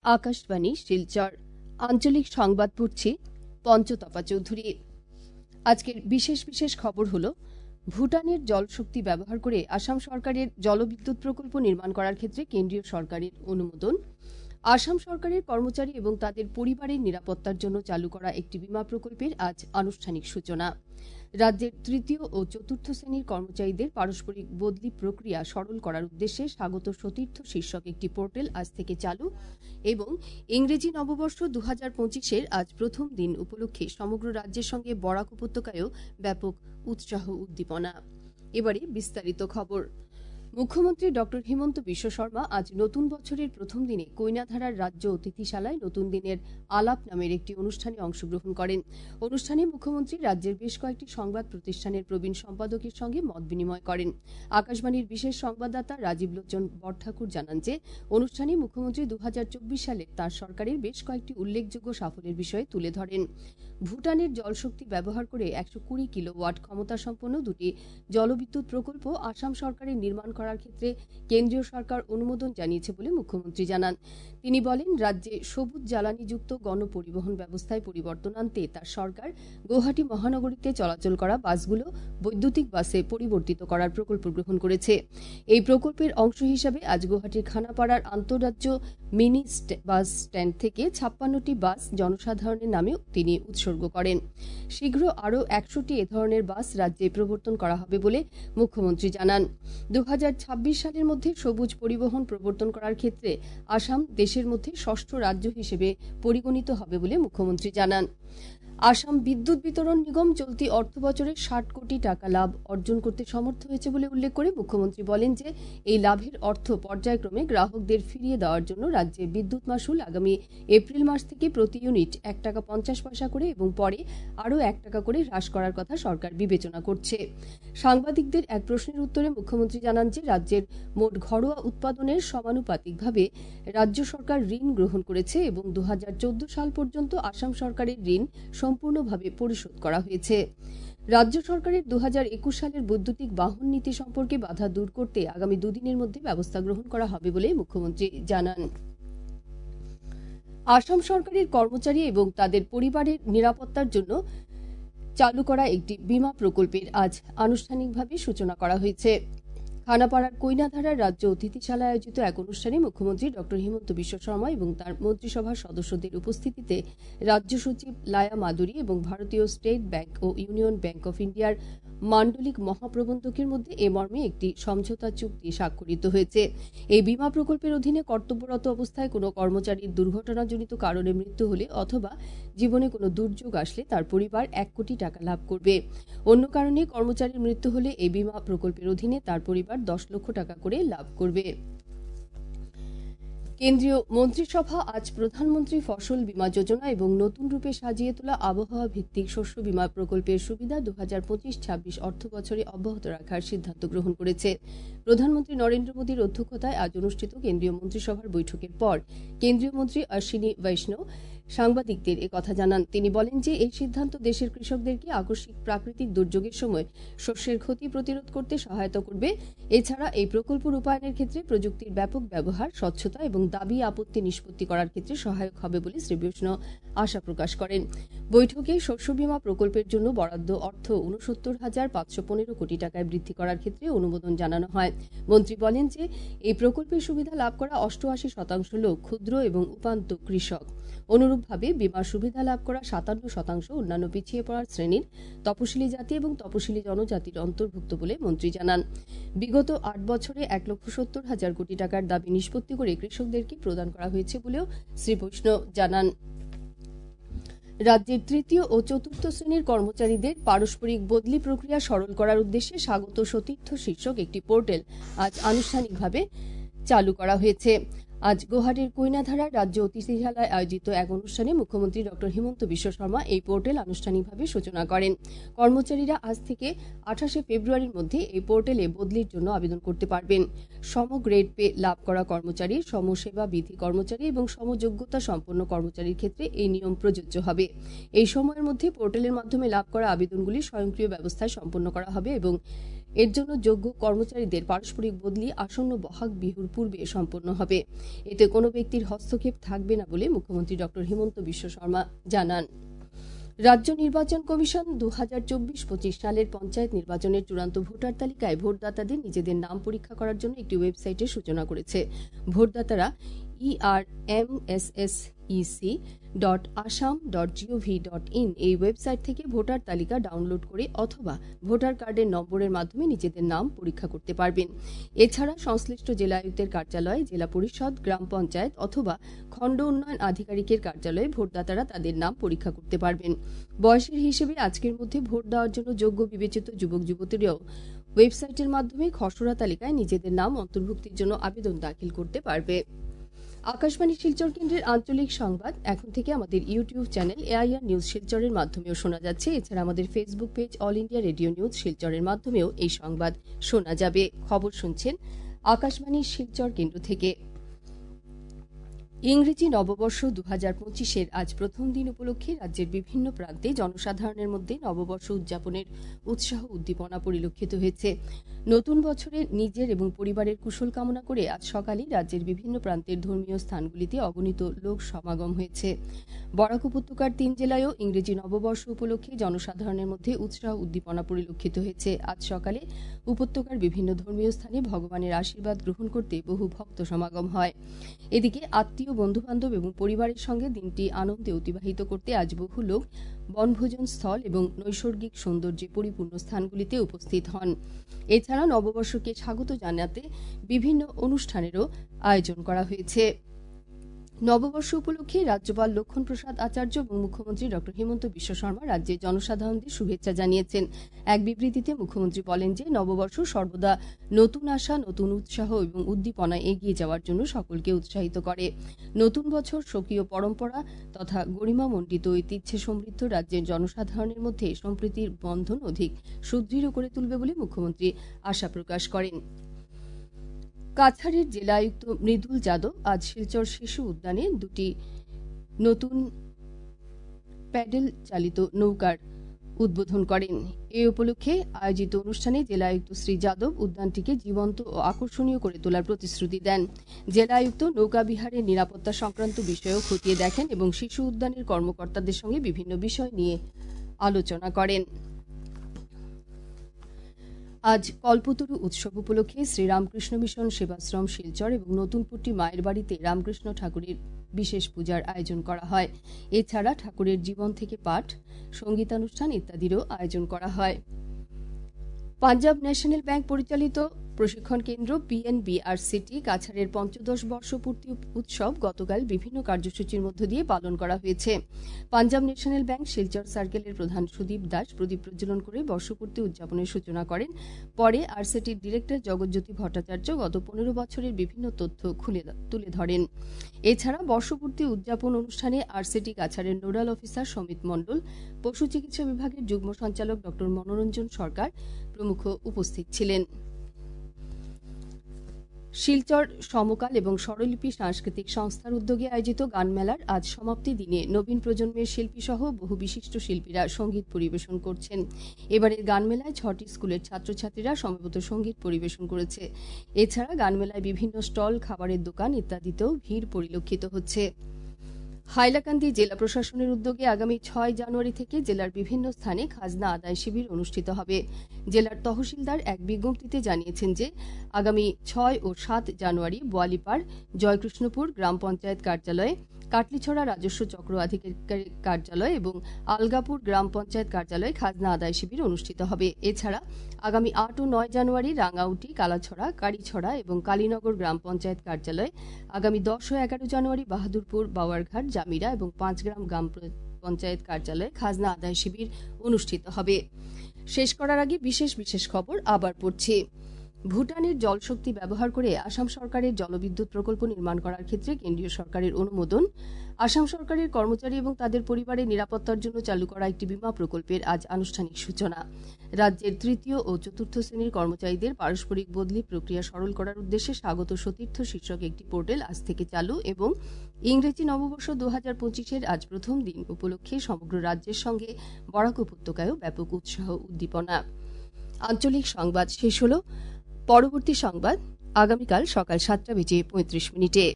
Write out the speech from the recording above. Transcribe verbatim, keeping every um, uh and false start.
আকাশবাণী শিলচর আঞ্চলিক সংবাদ পড়ছি পঞ্চতপা চৌধুরী। আজকের বিশেষ বিশেষ খবর হল, ভুটানের জলশক্তি ব্যবহার করে আসাম সরকারের জলবিদ্যুৎ প্রকল্প নির্মাণ করার ক্ষেত্রে কেন্দ্রীয় সরকারের অনুমোদন, আসাম সরকারের কর্মচারী এবং তাদের পরিবারের নিরাপত্তার জন্য চালু করা একটি বীমা প্রকল্পের আজ আনুষ্ঠানিক সূচনা, রাজ্যের তৃতীয় ও চতুর্থ শ্রেণীর কর্মচারীদের পারস্পরিক বদলি প্রক্রিয়া সরল করার উদ্দেশ্যে স্বাগত সতীর্থ শীর্ষক একটি পোর্টাল আজ থেকে চালু এবং ইংরেজি নববর্ষ দু হাজার পঁচিশের আজ প্রথম দিন উপলক্ষে সমগ্র রাজ্যের সঙ্গে বরাক উপত্যকায়ও ব্যাপক উৎসাহ উদ্দীপনা। এবারে বিস্তারিত খবর। মুখ্যমন্ত্রী ড হিমন্ত বিশ্ব শর্মা আজ নতুন বছরের প্রথম দিনে কৈনাধারার রাজ্য অতিথিশালায় নতুন দিনের আলাপ নামের একটি অনুষ্ঠানে অংশগ্রহণ করেন। অনুষ্ঠানে মুখ্যমন্ত্রী রাজ্যের বেশ কয়েকটি সংবাদ প্রতিষ্ঠানের প্রবীণ সম্পাদকের সঙ্গে মত বিনিময় করেন। আকাশবাণীর বিশেষ সংবাদদাতা রাজীব লোচন বড়ঠাকুর জানান যে, অনুষ্ঠানে মুখ্যমন্ত্রী দু হাজার চব্বিশ সালের তাঁর সরকারের বেশ কয়েকটি উল্লেখযোগ্য সাফল্যের বিষয়ে তুলে ধরেন। ভুটানের জলশক্তি ব্যবহার করে একশো কুড়ি কিলোওয়াট ক্ষমতা সম্পন্ন দুটি জলবিদ্যুৎ প্রকল্প আসাম সরকারের নির্মাণ করার ক্ষেত্রে কেন্দ্রীয় সরকার অনুমোদন জানিয়েছে বলে মুখ্যমন্ত্রী জানান। তিনি বলেন, রাজ্যে সবুজ জ্বালানিযুক্ত গণপরিবহন ব্যবস্থায় পরিবর্তন আনতে তার সরকার গৌহাটি মহানগরীতে চলাচল করা বাসগুলো বৈদ্যুতিক বাসে পরিবর্তিত করার প্রকল্প গ্রহণ করেছে। এই প্রকল্পের অংশ হিসাবে আজ গৌহাটির খানাপাড়ার আন্তঃরাজ্য মিনি বাস স্ট্যান্ড থেকে ছাপ্পান্নটি বাস জনসাধারণের নামে তিনি উৎসর্গ করেন। শীঘ্র আরও একশোটি এ ধরনের বাস রাজ্যে প্রবর্তন করা হবে বলে মুখ্যমন্ত্রী জানান। দু হাজার ছাব্বিশ সালের মধ্যে সবুজ পরিবহন প্রবর্তন করার ক্ষেত্রে আসাম দেশের মধ্যে ষষ্ঠ রাজ্য হিসেবে পরিগণিত হবে বলে মুখ্যমন্ত্রী জানান। আসাম বিদ্যুৎ বিতরণ নিগম চলতি অর্থবছরে ষাট কোটি টাকা লাভ অর্জন করতে সমর্থ হয়েছে বলে উল্লেখ করে মুখ্যমন্ত্রী বলেন যে, এই লাভের অর্থ পর্যায়ক্রমে গ্রাহকদের ফিরিয়ে দেওয়ার জন্য রাজ্যে বিদ্যুৎ মাশুল আগামী এপ্রিল মাস থেকে প্রতি ইউনিট এক টাকা পঞ্চাশ পয়সা করে এবং পরে আরও এক টাকা করে হ্রাস করার কথা সরকার বিবেচনা করছে। সাংবাদিকদের এক প্রশ্নের উত্তরে মুখ্যমন্ত্রী জানান যে, রাজ্যের মোট ঘরোয়া উৎপাদনের সমানুপাতিকভাবে রাজ্য সরকার ঋণ গ্রহণ করেছে এবং দু হাজার চোদ্দ সাল পর্যন্ত আসাম সরকারের ঋণ সম্পূর্ণভাবে পরিশোধ করা হয়েছে। রাজ্য সরকারের দু হাজার একুশ সালের বৈদ্যুতিক বাহন নীতি সম্পর্কে বাধা দূর করতে আগামী দুদিনের মধ্যে ব্যবস্থা গ্রহণ করা হবে বলে মুখ্যমন্ত্রী জানান। আসাম সরকারের কর্মচারী এবং তাদের পরিবারের নিরাপত্তার জন্য চালু করা একটি বীমা প্রকল্পের আজ আনুষ্ঠানিকভাবে সূচনা করা হয়েছে। খানাপাড়ার কৈনাধারার রাজ্য অতিথিশালায় আয়োজিত এক অনুষ্ঠানে মুখ্যমন্ত্রী ড হিমন্ত বিশ্ব শর্মা এবং তার মন্ত্রিসভার সদস্যদের উপস্থিতিতে রাজ্য সচিব লায়া মাদুরী এবং ভারতীয় স্টেট ব্যাংক ও ইউনিয়ন ব্যাংক অফ ইন্ডিয়ার মান্ডলিক মহাপ্রবন্ধকের মধ্যে এ মর্মে একটি সমঝোতা চুক্তি স্বাক্ষরিত হয়েছে। এই বীমা প্রকল্পের অধীনে কর্তব্যরত অবস্থায় কোনো কর্মচারীর দুর্ঘটনাজনিত কারণে মৃত্যু হলে অথবা জীবনে কোনো দুর্যোগ আসলে তার পরিবার এক কোটি টাকা লাভ করবে। অন্য কারণে কর্মচারীর মৃত্যু হলে এই বীমা প্রকল্পের অধীনে তার পরিবার দশ লক্ষ টাকা করে লাভ করবে। কেন্দ্রীয় মন্ত্রিসভা আজ প্রধানমন্ত্রী ফসল বীমা যোজনা এবং নতুন রূপে সাজিয়ে তোলা আবহাওয়া ভিত্তিক শস্য বীমা প্রকল্পের সুবিধা দু হাজার পঁচিশ ছাব্বিশ অর্থ বছরে অব্যাহত রাখার সিদ্ধান্ত গ্রহণ করেছে। প্রধানমন্ত্রী নরেন্দ্র মোদীর অধ্যক্ষতায় আজ অনুষ্ঠিত কেন্দ্রীয় মন্ত্রিসভার বৈঠকের পর কেন্দ্রীয় মন্ত্রী অশ্বিনী বৈষ্ণব সাংবাদিকদের একথা জানান। তিনি বলেন যে, এই সিদ্ধান্ত দেশের কৃষকদেরকে আকস্মিক প্রাকৃতিক দুর্যোগের সময় শস্যের ক্ষতি প্রতিরোধ করতে সহায়তা করবে। এছাড়া এই প্রকল্প রূপায়ণের ক্ষেত্রে প্রযুক্তির ব্যাপক ব্যবহার, স্বচ্ছতা এবং দাবি আপত্তি নিষ্পত্তি করার ক্ষেত্রে সহায়ক হবে বলে শ্রী বৈষ্ণব আশা প্রকাশ করেন। বৈঠকে শস্য বীমা প্রকল্পের জন্য বরাদ্দ অর্থ উনসত্তর হাজার পাঁচশো পনেরো কোটি টাকায় বৃদ্ধি করার ক্ষেত্রে অনুমোদন জানানো হয়। মন্ত্রী বলেন যে, এই প্রকল্পের সুবিধা লাভ করা অষ্টআশি শতাংশ লোক ক্ষুদ্র এবং উপান্ত কৃষক। অনুরূপভাবে বীমার সুবিধা লাভ করা সাতান্ন শতাংশ অন্যান্য পিছিয়ে পড়ার শ্রেণীর তপশিলি জাতি এবং তপশিলি জনজাতির অন্তর্ভুক্ত বলে মন্ত্রী জানান। বিগত আট বছরে এক লক্ষ সত্তর হাজার কোটি টাকার দাবি নিষ্পত্তি করে কৃষকদেরকে প্রদান করা হয়েছে বলেও শ্রী বৈষ্ণব জানান। রাজ্যের তৃতীয় ও চতুর্থ শ্রেণীর কর্মচারীদের পারস্পরিক বদলি প্রক্রিয়া সরল করার উদ্দেশ্যে স্বাগত সতীর্থ শীর্ষক একটি পোর্টাল আজ আনুষ্ঠানিকভাবে চালু করা হয়েছে। আজ গৌহাটির কৈনাধারার রাজ্য অতিথিশালায় আয়োজিত এক অনুষ্ঠানে মুখ্যমন্ত্রী ড হিমন্ত বিশ্ব শর্মা এই পোর্টাল আনুষ্ঠানিকভাবে সূচনা করেন। কর্মচারীরা আজ থেকে আঠাশে ফেব্রুয়ারির মধ্যে এই পোর্টালে বদলির জন্য আবেদন করতে পারবেন। সম গ্রেড পে লাভ করা কর্মচারী, সমসেবা বিধি কর্মচারী এবং সমযোগ্যতা সম্পন্ন কর্মচারীর ক্ষেত্রে এই নিয়ম প্রযোজ্য হবে। এই সময়ের মধ্যে পোর্টালের মাধ্যমে লাভ করা আবেদনগুলি স্বয়ংক্রিয় ব্যবস্থায় সম্পন্ন করা হবে এবং এর জন্য যোগ্য কর্মচারীদের পারস্পরিক বদলি আসন্ন বহাগ বিহুর পূর্বে সম্পন্ন হবে। এতে কোনো ব্যক্তির হস্তক্ষেপ থাকবে না বলে মুখ্যমন্ত্রী ডক্টর হিমন্ত বিশ্ব শর্মা জানান। রাজ্য নির্বাচন কমিশন দু হাজার চব্বিশ পঁচিশ সালের পঞ্চায়েত নির্বাচনের চূড়ান্ত ভোটার তালিকায় ভোটদাতাদের নিজেদের নাম পরীক্ষা করার জন্য একটি ওয়েবসাইটের সূচনা করেছে। ভোটদাতারা E R M S S E C dot Assam dot gov dot in এই ওয়েবসাইট থেকে ভোটার তালিকা ডাউনলোড করে অথবা ভোটার কার্ডের নম্বরের মাধ্যমে নিজেদের নাম পরীক্ষা করতে পারবেন। এছাড়া সংশ্লিষ্ট জেলা আয়ুক্তের কার্যালয়, জেলা পরিষদ, গ্রাম পঞ্চায়েত অথবা খণ্ড উন্নয়ন আধিকারিকের কার্যালয়ে ভোটদাতারা তাদের নাম পরীক্ষা করতে পারবেন। বয়সের হিসেবে আজকের মধ্যে ভোট দেওয়ার জন্য যোগ্য বিবেচিত যুবক যুবতীরাও ওয়েবসাইটের মাধ্যমে খসড়া তালিকায় নিজেদের নাম অন্তর্ভুক্তির জন্য আবেদন দাখিল করতে পারবে। আকাশবাণী শিলচর কেন্দ্রের আঞ্চলিক সংবাদ এখন থেকে আমাদের ইউটিউব চ্যানেল এআইআর নিউজ শিলচরের মাধ্যমেও শোনা যাচ্ছে। এছাড়া আমাদের Facebook page All India Radio news শিলচরের মাধ্যমেও এই সংবাদ শোনা যাবে। খবর শুনছেন আকাশবাণী শিলচর কেন্দ্র থেকে। ইংরেজি নববর্ষ দু হাজার পঁচিশের আজ প্রথম দিন উপলক্ষে রাজ্যের বিভিন্ন প্রান্তে জনসাধারণের মধ্যে নববর্ষ উদযাপনের উৎসাহ উদ্দীপনা পরিলক্ষিত হয়েছে। নতুন বছরে নিজের এবং পরিবারের কুশল কামনা করে আজ সকালে রাজ্যের বিভিন্ন প্রান্তের ধর্মীয় স্থানগুলিতে অগণিত লোক সমাগম হয়েছে। বরাক উপত্যকার তিন জেলায়ও ইংরেজি নববর্ষ উপলক্ষে জনসাধারণের মধ্যে উৎসাহ উদ্দীপনা পরিলক্ষিত হয়েছে। আজ সকালে উপত্যকার বিভিন্ন ধর্মীয় স্থানে ভগবানের আশীর্বাদ গ্রহণ করতে বহু ভক্ত সমাগম হয়। এদিকে আত্মীয় বন্ধুবান্ধব এবং পরিবারের সঙ্গে দিনটি আনন্দে অতিবাহিত করতে আজ বহু লোক বনভোজন স্থল এবং নৈসর্গিক সৌন্দর্যে পরিপূর্ণ স্থানগুলিতে উপস্থিত হন। এছাড়া নববর্ষকে স্বাগত জানাতে বিভিন্ন অনুষ্ঠানেরও আয়োজন করা হয়েছে। নববর্ষ উপলক্ষে রাজ্যপাল লক্ষ্মণ প্রসাদ আচার্য এবং মুখ্যমন্ত্রী ডক্টর হিমন্ত বিশ্ব শর্মা রাজ্যের জনসাধারণদের শুভেচ্ছা জানিয়েছেন। এক বিবৃতিতে মুখ্যমন্ত্রী বলেন যে নববর্ষ সর্বদা নতুন আশা, নতুন উৎসাহ এবং উদ্দীপনায় এগিয়ে যাওয়ার জন্য সকলকে উৎসাহিত করে। নতুন বছর স্বকীয় পরম্পরা তথা গরিমামণ্ডিত ঐতিহ্যে সমৃদ্ধ রাজ্যের জনসাধারণের মধ্যে সম্প্রীতির বন্ধন অধিক সুদৃঢ় করে তুলবে বলে মুখ্যমন্ত্রী আশা প্রকাশ করেন। কাছাড়ের জেলা আয়ুক্ত মৃদুল যাদব আজ শিলচর শিশু উদ্যানে দুটি নতুন প্যাডেল চালিত নৌকার উদ্বোধন করেন। এ উপলক্ষে আয়োজিত অনুষ্ঠানে জেলা আয়ুক্ত শ্রী যাদব উদ্যানটিকে জীবন্ত ও আকর্ষণীয় করে তোলার প্রতিশ্রুতি দেন। জেলা আয়ুক্ত নৌকা বিহারের নিরাপত্তা সংক্রান্ত বিষয়েও খতিয়ে দেখেন এবং শিশু উদ্যানের কর্মকর্তাদের সঙ্গে বিভিন্ন বিষয় নিয়ে আলোচনা করেন। আজ কল্পতরু উৎসব উপলক্ষে শ্রীরামকৃষ্ণ মিশন সেবাশ্রম শিলচর এবং নতুনপুটি মায়ের বাড়িতে রামকৃষ্ণ ঠাকুরের বিশেষ পূজার আয়োজন করা হয়। এছাড়া ঠাকুরের জীবন থেকে পাঠ, সঙ্গীতানুষ্ঠান ইত্যাদিরও আয়োজন করা হয়। পাঞ্জাব ন্যাশনাল ব্যাংক পরিচালিত প্রশিক্ষণ কেন্দ্র পিএনবিআরসিটি কাছাড়ের পঞ্চদশ বর্ষপূর্তি উৎসব গতকাল বিভিন্ন কার্যসূচির মধ্য দিয়ে পালন করা হয়েছে। পাঞ্জাব ন্যাশনাল ব্যাংক শিলচর সার্কেলের প্রধান সুদীপ দাস প্রদীপ প্রজ্বলন করে বর্ষপূর্তি উদযাপনের সূচনা করেন। পরে আরসিটির ডিরেক্টর জগৎজ্যোতি ভট্টাচার্য গত পনেরো বছরের বিভিন্ন তথ্য খুলে তুলে ধরেন। এছাড়া বর্ষপূর্তি উদযাপন অনুষ্ঠানে আরসিটি কাছাড়ের নোডাল অফিসার সমিত মণ্ডল, পশু চিকিৎসা বিভাগের যুগ্ম সঞ্চালক ড মনোরঞ্জন সরকার প্রমুখ উপস্থিত ছিলেন। শিলচর সমকাল এবং স্বরলিপি সাংস্কৃতিক সংস্থার উদ্যোগে আয়োজিত গানমেলার আজ সমাপ্তি দিনে নবীন প্রজন্মের শিল্পী সহ বহু বিশিষ্ট শিল্পীরা সঙ্গীত পরিবেশন করছেন। এবারের গানমেলায় ছটি স্কুলের ছাত্রছাত্রীরা সমবেত সঙ্গীত পরিবেশন করেছে। এছাড়া গানমেলায় বিভিন্ন স্টল, খাবারের দোকান ইত্যাদিতেও ভিড় পরিলক্ষিত হচ্ছে। হাইলাকান্দি জেলা প্রশাসনের উদ্যোগে আগামী ছয় জানুয়ারি থেকে জেলার বিভিন্ন স্থানে খাজনা আদায় শিবির অনুষ্ঠিত হবে। জেলার তহসিলদার এক বিজ্ঞপ্তিতে জানিয়েছেন যে আগামী ছয় ও সাত জানুয়ারি বোয়ালিপাড়, জয়কৃষ্ণপুর গ্রাম পঞ্চায়েত কার্যালয়ে, কাটলিছড়া রাজস্ব চক্র আধিকারিক কার্যালয় এবং আলগাপুর গ্রাম পঞ্চায়েত কার্যালয়ে খাজনা আদায় শিবির অনুষ্ঠিত হবে। এছাড়া আগামী আট ও নয় জানুয়ারি রাঙ্গাউটি, কালাছড়া, কাড়িছড়া এবং কালীনগর গ্রাম পঞ্চায়েত কার্যালয়, আগামী দশ ও এগারো জানুয়ারি বাহাদুরপুর, বাওয়ারঘাট, জামিরা এবং পাঁচগ্রাম গ্রাম পঞ্চায়েত কার্যালয়ে খাজনা আদায় শিবির অনুষ্ঠিত হবে। শেষ করার আগে বিশেষ বিশেষ খবর আবার পড়ছি। ভুটানের জলশক্তি ব্যবহার করে আসাম সরকারের জলবিদ্যুৎ প্রকল্প নির্মাণ করার ক্ষেত্রে কেন্দ্রীয় সরকারের অনুমোদন। আসাম সরকারের কর্মচারী এবং তাদের পরিবারের নিরাপত্তার জন্য চালু করা একটি বীমা প্রকল্পের আজ আনুষ্ঠানিক সূচনা। রাজ্যের তৃতীয় ও চতুর্থ শ্রেণীর কর্মচারীদের পারস্পরিক বদলি প্রক্রিয়া সরল করার উদ্দেশ্যে স্বাগত সতীর্থ শীর্ষক একটি পোর্টাল আজ থেকে চালু এবং ইংরেজি নববর্ষ দু হাজার পঁচিশের আজ প্রথম দিন উপলক্ষে সমগ্র রাজ্যের সঙ্গে বরাক উপত্যকায়ও ব্যাপক উৎসাহ উদ্দীপনা। আঞ্চলিক সংবাদ শেষ হল। পরবর্তী সংবাদ আগামীকাল সকাল সাতটা বেজে পঁয়ত্রিশ মিনিটে।